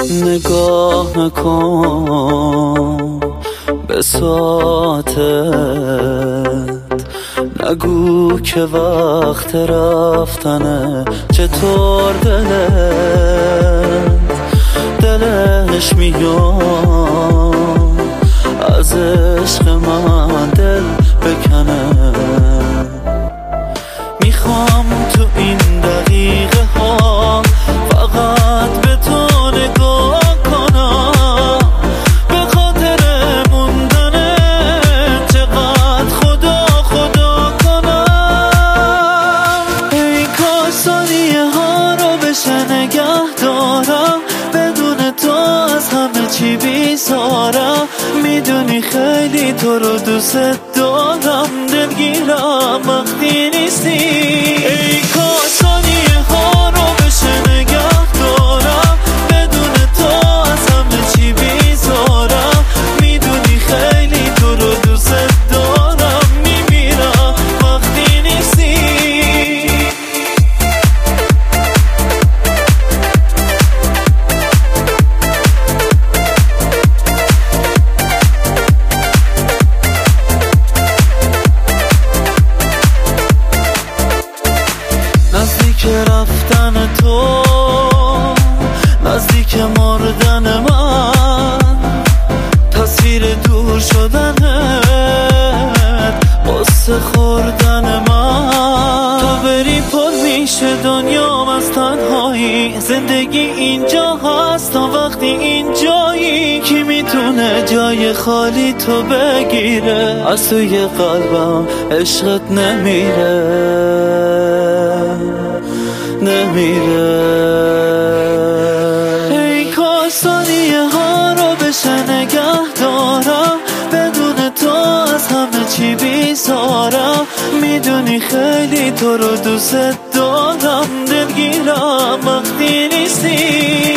نگاه نکن به ساعتت، نگو که وقت رفتنه. چطور دلش میاد از عشق من دل بکنه. میخوام تو این دقیقه ها فقط به تو نگاه کنم، به خاطر موندنه چقدر خدا کنم. ای کاش ثانیه ها رو بشه نگه دارم، بدون تو از همه چی بیزارم. میدونی خیلی تو رو دوست دارم، دلگیرم وقتی نیستی. ای کاش ثانیه ها رو بشه نگه دارم، بدون تو از همه چی بیزارم. میدونی خیلی تو رو دوست دارم، میمیرم وقتی نیستی. نزدیک رفتن تو، نزدیک مردن من، تصویر دور شدنت قصه خوردن من. تو بری پر میشه دنیام از تنهایی، زندگی اینجا هست تا وقتی اینجایی. کی میتونه جای خالی تو بگیره؟ از توی قلبم عشقت نمیره. ای کاش ثانیه ها رو بشه نگه دارم، بدون تو از همه چی بیزارم. میدونی خیلی تو رو دوست دارم، دلگیرم وقتی نیستی.